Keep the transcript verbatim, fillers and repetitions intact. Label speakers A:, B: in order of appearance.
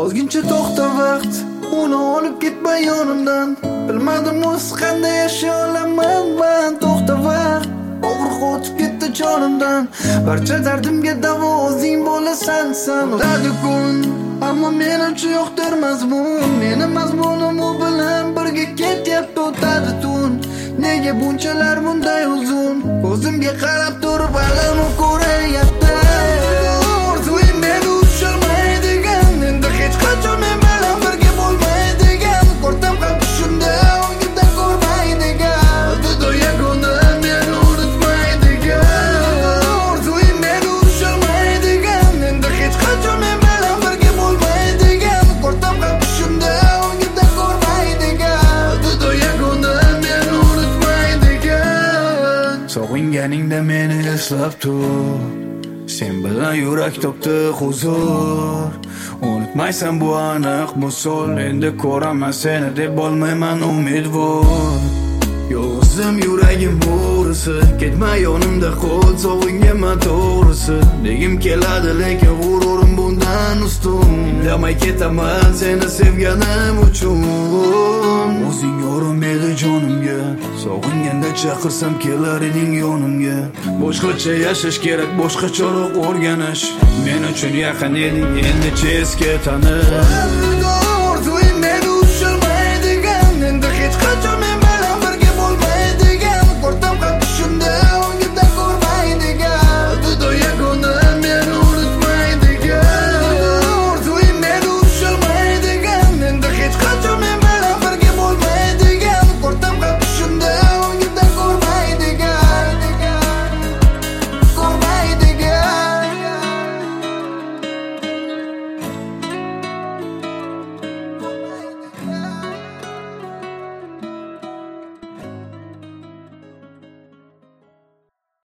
A: Ozgincha to'xta vaqt, uni olib ketma yonimdan. Bilmadim o'z qanday yashay olaman men. To'xta vaqt, og'riq o'tib ketdi jonimdan. Barcha dardimga davo o'zing bo'lasan sen. O'tadi kun, ammo men uchun yo'qdir mazmun. Meni mazmunim u bilan birga ketyapti o'tadi tun. Nega bunchalar bunday uzun? O'zimga qarab turib alamni ko'rayapti. Orzuim meni ushalmaydigan, endi hech qachon men bilan birga bo'lmaydigan. Ko'rdim qalbi shunda o'ngimda ko'rmaydigan. Dudo yagona meni unutmaydigan. Orzuim meni ushalmaydigan, endi hech qachon men bilan birga bo'lmaydigan. Ko'rdim qalbi shunda o'ngimda ko'rmaydigan. Dudo yagona meni unutmaydigan. Sog'inganingda meni eslab tur. Sen bilan yurak topdi huzur. Unutmaysan bu aniq misol. Endi ko'raman seni deb olmayman umidvor. Yolg'izim yuragim o'g'risi, ketma yonimda qol sog'inganman to'g'risi. Degim keladi lekin g'ururim bundan ustun. Indamay ketaman seni sevganim uchun. O'zing yorim edi jonimga, sog'inganda chaqirsam kelar eding yonimga. Boshqacha yashash kerak, boshqacharoq o'rganish. Men uchun yaqin eding, endi chetga tanish.